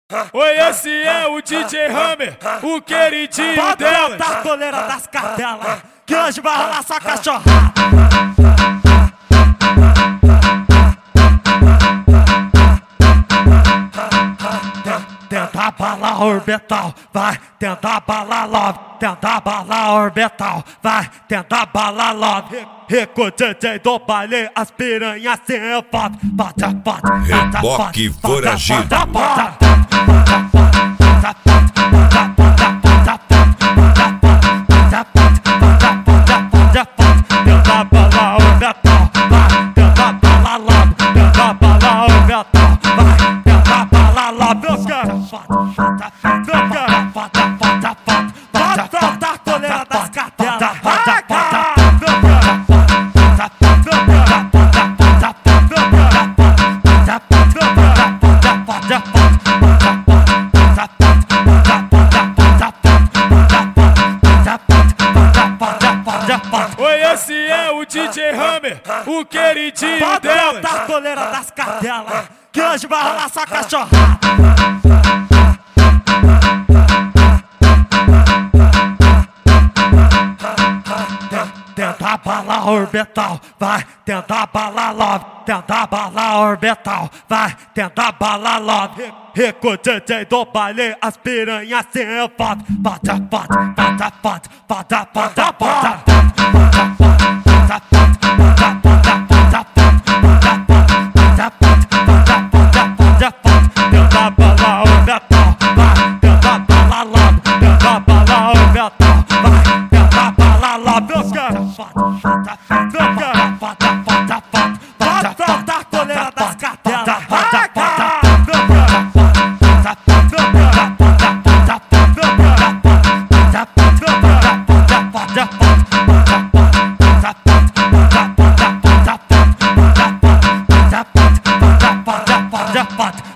Oi, esse é o DJ Hammer, o queridinho delas. Pode botar a coleira das cadelas, que hoje vai rolar só cachorrada. Tenta bala orbital, vai, tenta bala love, tenta bala orbital, vai, tenta bala love. Rico DJ do baile, as piranhas sem foto, bota, bota, Reboque foragido. Tenta bala orbital, vai, tenta bala love, tenta bala orbital, vai, tenta bala love. Bota a coleira das cadelas, Oi, esse é o DJ Hammer, o queridinho pode delas. botar a coleira das cadelas, que hoje vai rolar só cachorrada. Tenta bala orbital, vai, tenta bala love, tenta bala orbital, vai, tenta bala love. Rico DJ do baile, as piranhas sem foto, bota, bota, bota, bota, bota, bota, bota. Tenta bala orbital, vai, tenta bala love, tenta bala orbital, vai, tenta bala love. Bota a coleira das cadelas, bota.